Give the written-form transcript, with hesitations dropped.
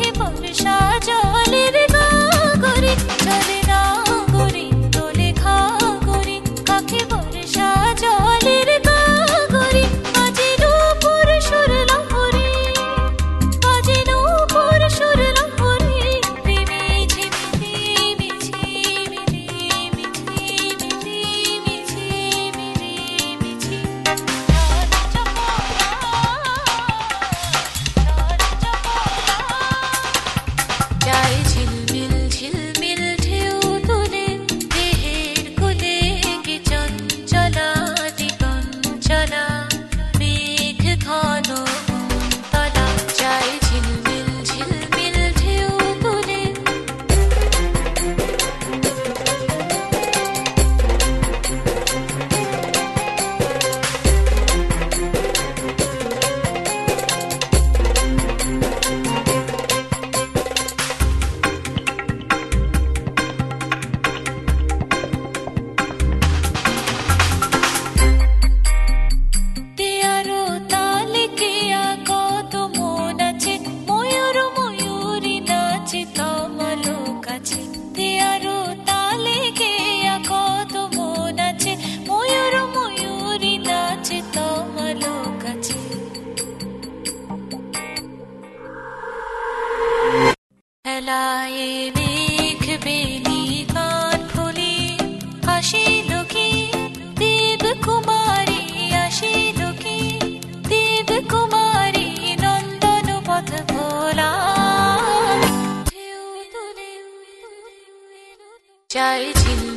বর্ষা জলের গড়ি চলে না গড়ি তোলে ঘাগরি কাকে বর্ষা জলের গড়ি বাজে নূপুর সুর লহরী বাজে নূপুর সুর লহরী প্রেমে ঝিমিতে মিছে মিলে মিছে মিলে মিছে মিলে মিছে যায় ঝিলমিল ঝিলমিল ঢেউ তুলে দেহের কোলে কি চঞ্চলা দিগঞ্চলা মেঘ ঘন তলা যায় ঝিলমিল ঝিলমিল ঢেউ তুলে তেয়ারো তালে কেয়া কত মন আছে ময়ূর ময়ূরী নাচে তমলো কাছে তেয়ারো তালে কেয়া কত মন আছে ময়ূর ময়ূরী নাচে তমলো কাছে হেলায় মেঘ বেনি কান ফুলি আসিল কি দেব কুমারী আসিল কি দেব কুমারী নন্দন পথ ভোলা ঢেউ তুলে যায় ঝিল